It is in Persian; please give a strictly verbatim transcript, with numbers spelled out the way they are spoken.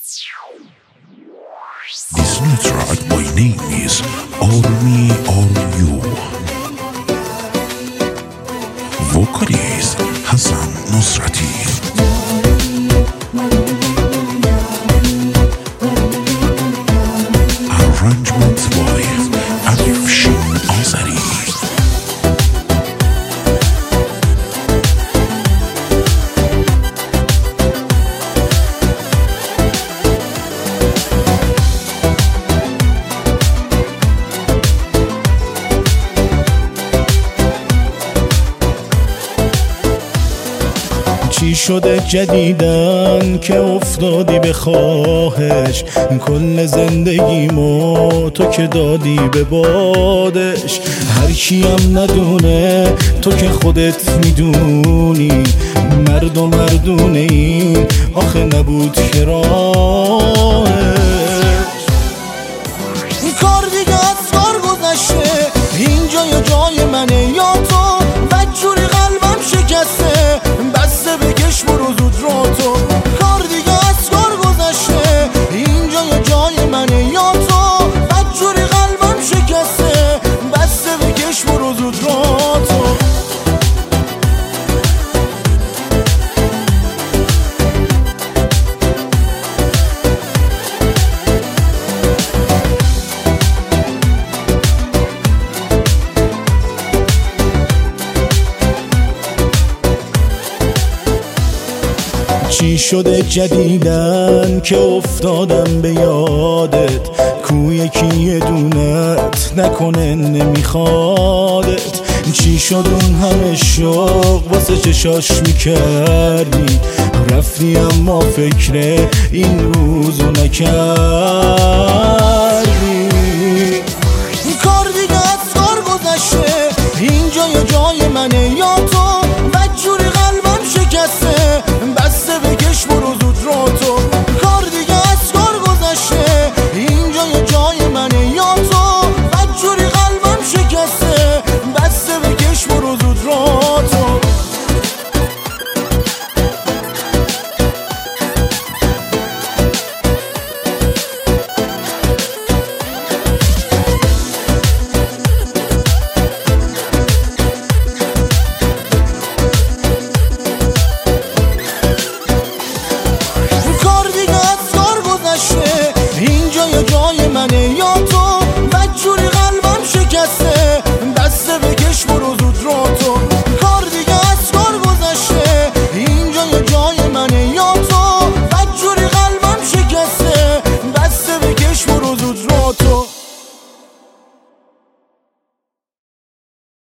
This new track by name is All Me All You. Vocalist Hassan Nusrati. Arrangement by Afshin Azari. چی شده جدیدن که افتادی به خواهش، کل زندگیمو تو که دادی به بادش. هر کیم ندونه تو که خودت میدونی، مرد و مردونه این آخه نبود که راهش. این کار دیگه از کار گذشته، اینجا یا جای منه یا تو، بدجوری قلبم شکسته، بسته بکش برو زود را تو. کار دیگه از کار گذشته، اینجا یا جای منه یا تو، بدجوری قلبم شکسته، بسته بکش برو زود را تو. چی شده جدیدن که افتادم به یادت، کو یکی یه دونت نکنه نمیخوادت. چی شد اون همه شوق واسه چشاش میکردی، رفتی اما فکر این روزو نکرد.